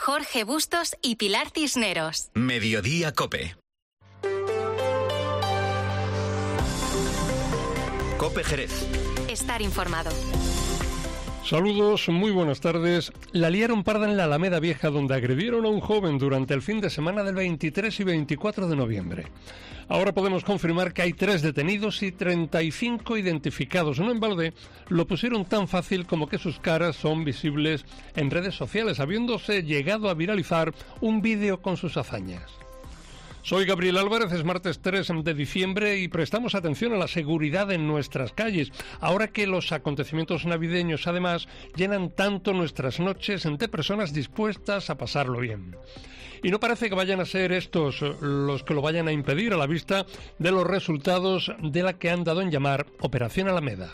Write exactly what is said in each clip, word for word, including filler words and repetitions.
Jorge Bustos y Pilar Cisneros. Mediodía COPE. COPE Jerez. Estar informado. Saludos, muy buenas tardes. La liaron parda en la Alameda Vieja, donde agredieron a un joven durante el fin de semana del veintitrés y veinticuatro de noviembre. Ahora podemos confirmar que hay tres detenidos y treinta y cinco identificados. No en balde lo pusieron tan fácil como que sus caras son visibles en redes sociales, habiéndose llegado a viralizar un vídeo con sus hazañas. Soy Gabriel Álvarez, es martes tres de diciembre y prestamos atención a la seguridad en nuestras calles, ahora que los acontecimientos navideños además llenan tanto nuestras noches de personas dispuestas a pasarlo bien. Y no parece que vayan a ser estos los que lo vayan a impedir a la vista de los resultados de la que han dado en llamar Operación Alameda.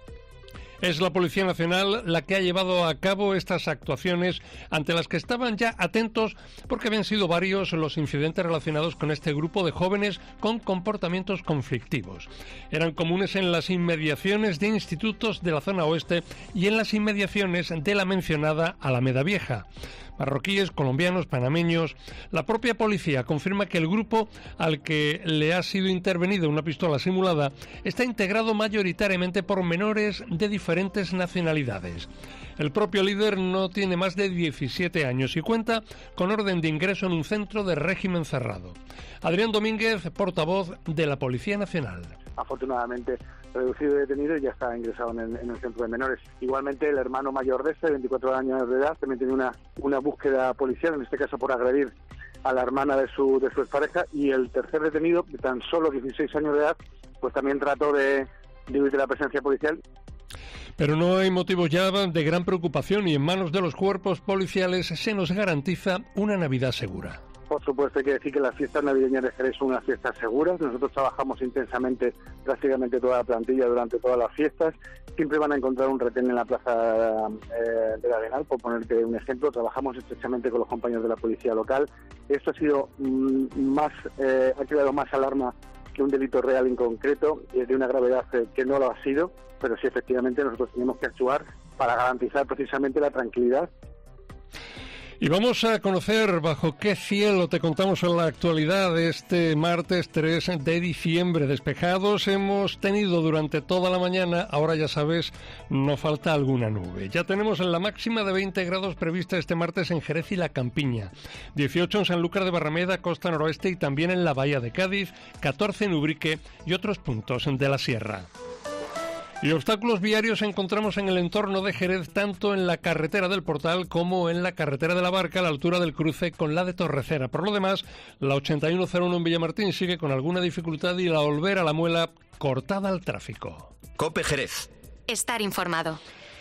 Es la Policía Nacional la que ha llevado a cabo estas actuaciones ante las que estaban ya atentos porque habían sido varios los incidentes relacionados con este grupo de jóvenes con comportamientos conflictivos. Eran comunes en las inmediaciones de institutos de la zona oeste y en las inmediaciones de la mencionada Alameda Vieja. Marroquíes, colombianos, panameños. La propia policía confirma que el grupo al que le ha sido intervenida una pistola simulada está integrado mayoritariamente por menores de diferentes nacionalidades. El propio líder no tiene más de diecisiete años y cuenta con orden de ingreso en un centro de régimen cerrado. Adrián Domínguez, portavoz de la Policía Nacional. Afortunadamente reducido y detenido y ya está ingresado en el, en el centro de menores. Igualmente el hermano mayor de este, veinticuatro años de edad, también tiene una, una búsqueda policial, en este caso por agredir a la hermana de su de su expareja, y el tercer detenido, de tan solo dieciséis años de edad, pues también trató de, de huir de la presencia policial. Pero no hay motivos ya de gran preocupación y en manos de los cuerpos policiales se nos garantiza una Navidad segura. Por supuesto, hay que decir que las fiestas navideñas de Jerez son unas fiestas seguras. Nosotros trabajamos intensamente prácticamente toda la plantilla durante todas las fiestas. Siempre van a encontrar un retén en la plaza eh, de la Arenal, por ponerte un ejemplo. Trabajamos estrechamente con los compañeros de la policía local. Esto ha sido mmm, más, eh, ha creado más alarma que un delito real en concreto, y de una gravedad eh, que no lo ha sido, pero sí, efectivamente, nosotros tenemos que actuar para garantizar precisamente la tranquilidad. Y vamos a conocer bajo qué cielo te contamos en la actualidad de este martes tres de diciembre. Despejados hemos tenido durante toda la mañana, ahora ya sabes, no falta alguna nube. Ya tenemos en la máxima de veinte grados prevista este martes en Jerez y La Campiña, dieciocho en Sanlúcar de Barrameda, costa noroeste, y también en la Bahía de Cádiz, catorce en Ubrique y otros puntos de la sierra. Y obstáculos viarios encontramos en el entorno de Jerez, tanto en la carretera del Portal como en la carretera de la Barca, a la altura del cruce con la de Torrecera. Por lo demás, la ochenta y uno cero uno en Villamartín sigue con alguna dificultad y la Olvera a la Muela cortada al tráfico. COPE Jerez. Estar informado.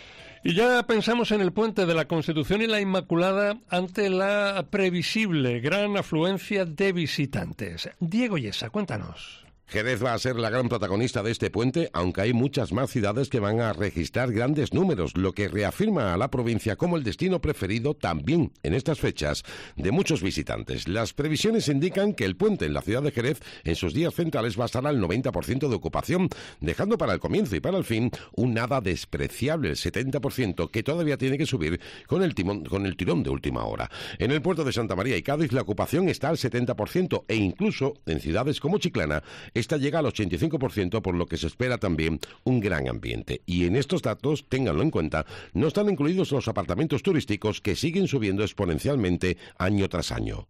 Y ya pensamos en el puente de la Constitución y la Inmaculada ante la previsible gran afluencia de visitantes. Diego Yesa, cuéntanos. Jerez va a ser la gran protagonista de este puente, aunque hay muchas más ciudades que van a registrar grandes números, lo que reafirma a la provincia como el destino preferido también en estas fechas de muchos visitantes. Las previsiones indican que el puente en la ciudad de Jerez en sus días centrales va a estar al noventa por ciento de ocupación, dejando para el comienzo y para el fin un nada despreciable, el setenta por ciento, que todavía tiene que subir con el, timón, con el tirón de última hora. En el puerto de Santa María y Cádiz la ocupación está al setenta por ciento e incluso en ciudades como Chiclana esta llega al ochenta y cinco por ciento, por lo que se espera también un gran ambiente. Y en estos datos, ténganlo en cuenta, no están incluidos los apartamentos turísticos que siguen subiendo exponencialmente año tras año.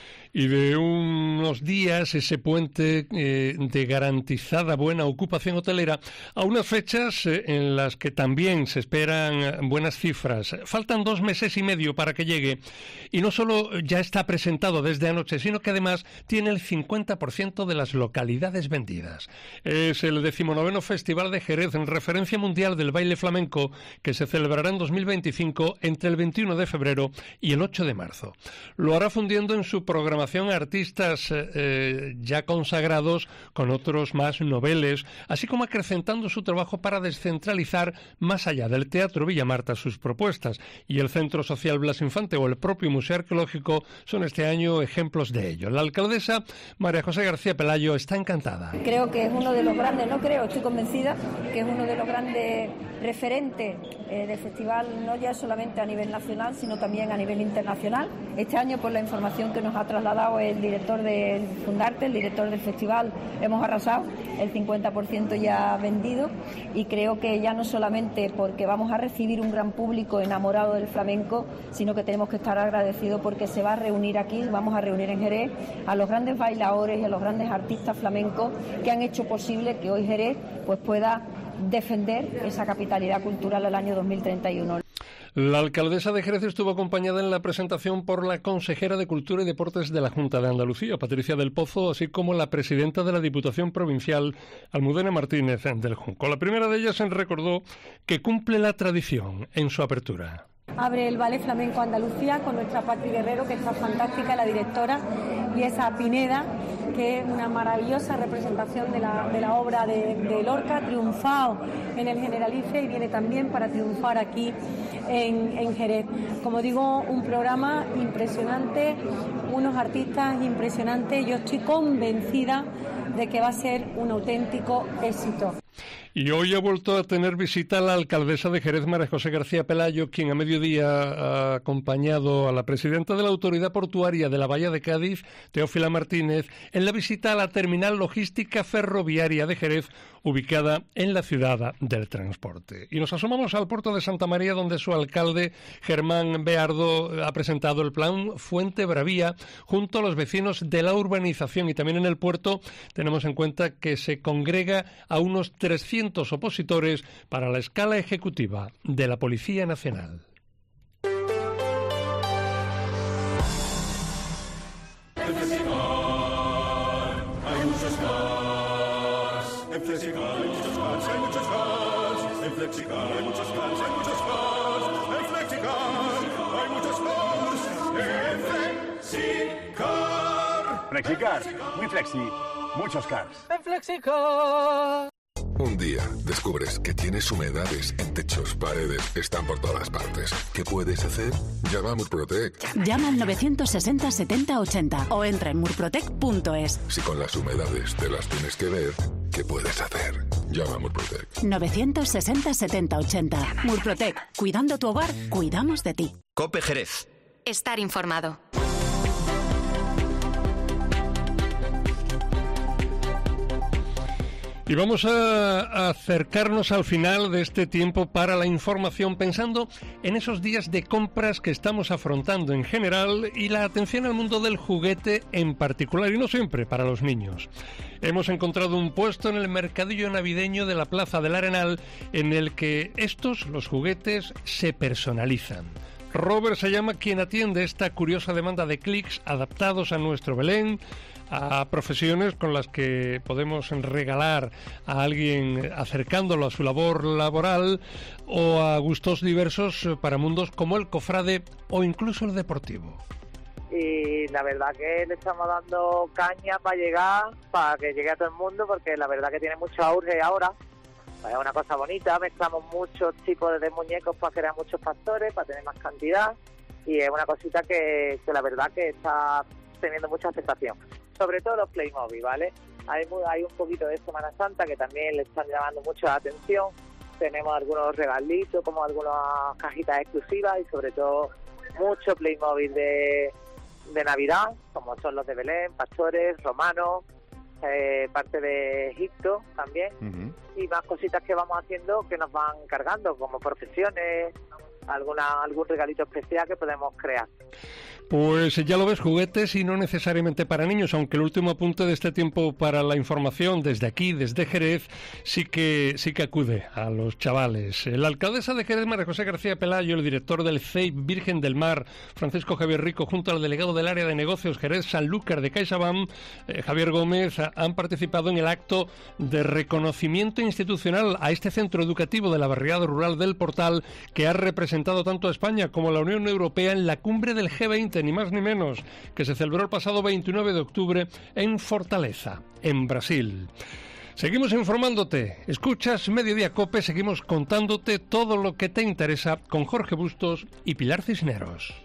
Y de unos días ese puente eh, de garantizada buena ocupación hotelera a unas fechas eh, en las que también se esperan buenas cifras. Faltan dos meses y medio para que llegue y no solo ya está presentado desde anoche, sino que además tiene el cincuenta por ciento de las localidades vendidas. Es el decimonoveno Festival de Jerez, en referencia mundial del baile flamenco, que se celebrará en dos mil veinticinco entre el veintiuno de febrero y el ocho de marzo. Lo hará fundiendo en su programación artistas eh, ya consagrados con otros más noveles, así como acrecentando su trabajo para descentralizar más allá del Teatro Villamarta sus propuestas, y el Centro Social Blas Infante o el propio Museo Arqueológico son este año ejemplos de ello. La alcaldesa María José García Pelayo está encantada. Creo que es uno de los grandes, no creo, estoy convencida que es uno de los grandes referente eh, del festival, no ya solamente a nivel nacional, sino también a nivel internacional. Este año, por la información que nos ha trasladado el director del Fundarte, el director del festival, hemos arrasado, el cincuenta por ciento ya vendido, y creo que ya no solamente porque vamos a recibir un gran público enamorado del flamenco, sino que tenemos que estar agradecidos porque se va a reunir aquí, vamos a reunir en Jerez a los grandes bailadores y a los grandes artistas flamencos que han hecho posible que hoy Jerez pues pueda defender esa capitalidad cultural al año dos mil treinta y uno. La alcaldesa de Jerez estuvo acompañada en la presentación por la consejera de Cultura y Deportes de la Junta de Andalucía, Patricia del Pozo, así como la presidenta de la Diputación Provincial, Almudena Martínez del Junco. La primera de ellas recordó que cumple la tradición en su apertura. Abre el Ballet Flamenco Andalucía con nuestra Patri Guerrero, que está fantástica, la directora, y esa Pineda, que es una maravillosa representación de la, de la obra de, de Lorca, triunfado en el Generalife y viene también para triunfar aquí en, en Jerez. Como digo, un programa impresionante, unos artistas impresionantes. Yo estoy convencida de que va a ser un auténtico éxito. Y hoy ha vuelto a tener visita la alcaldesa de Jerez, María José García Pelayo, quien a mediodía ha acompañado a la presidenta de la Autoridad Portuaria de la Bahía de Cádiz, Teófila Martínez, en la visita a la terminal logística ferroviaria de Jerez, ubicada en la ciudad del transporte. Y nos asomamos al puerto de Santa María, donde su alcalde, Germán Beardo, ha presentado el plan Fuente Bravía junto a los vecinos de la urbanización. Y también en el puerto tenemos en cuenta que se congrega a unos trescientos opositores para la escala ejecutiva de la Policía Nacional. En Flexicar hay muchos cars. En Flexicar hay muchos cars, hay muchos cars. En Flexicar hay muchos cars, hay muchos cars. En Flexicar hay muchos cars. En Flexicar. Flexicar, muy flexi, muchos cars. En Flexicar. Un día descubres que tienes humedades en techos, paredes, están por todas partes. ¿Qué puedes hacer? Llama a Murprotec. Llama al novecientos sesenta setenta ochenta o entra en murprotec punto es. Si con las humedades te las tienes que ver, ¿qué puedes hacer? Llama a Murprotec. novecientos sesenta setenta ochenta. Murprotec. Cuidando tu hogar, cuidamos de ti. COPE Jerez. Estar informado. Y vamos a acercarnos al final de este tiempo para la información, pensando en esos días de compras que estamos afrontando en general y la atención al mundo del juguete en particular, y no siempre para los niños. Hemos encontrado un puesto en el mercadillo navideño de la Plaza del Arenal en el que estos, los juguetes, se personalizan. Robert se llama quien atiende esta curiosa demanda de clics adaptados a nuestro Belén, a profesiones con las que podemos regalar a alguien acercándolo a su labor laboral, o a gustos diversos para mundos como el cofrade o incluso el deportivo. Y la verdad que le estamos dando caña para llegar, para que llegue a todo el mundo, porque la verdad que tiene mucho auge ahora. Es una cosa bonita, mezclamos muchos tipos de muñecos para crear muchos factores, para tener más cantidad, y es una cosita que, que la verdad que está teniendo mucha aceptación. Sobre todo los Playmobil, ¿vale? Hay, muy, hay un poquito de Semana Santa que también le están llamando mucho la atención. Tenemos algunos regalitos, como algunas cajitas exclusivas, y sobre todo mucho Playmobil de, de Navidad, como son los de Belén, pastores, romanos, eh, parte de Egipto también, uh-huh. Y más cositas que vamos haciendo que nos van cargando, como profesiones, alguna algún regalito especial que podemos crear. Pues ya lo ves, juguetes y no necesariamente para niños, aunque el último apunte de este tiempo para la información desde aquí, desde Jerez, sí que sí que acude a los chavales. La alcaldesa de Jerez, María José García Pelayo, el director del C E I P Virgen del Mar, Francisco Javier Rico, junto al delegado del área de negocios Jerez Sanlúcar de CaixaBank, eh, Javier Gómez, han participado en el acto de reconocimiento institucional a este centro educativo de la barriada rural del Portal, que ha representado tanto a España como a la Unión Europea en la cumbre del G veinte, ni más ni menos, que se celebró el pasado veintinueve de octubre en Fortaleza, en Brasil. Seguimos informándote, escuchas Mediodía COPE, seguimos contándote todo lo que te interesa con Jorge Bustos y Pilar Cisneros.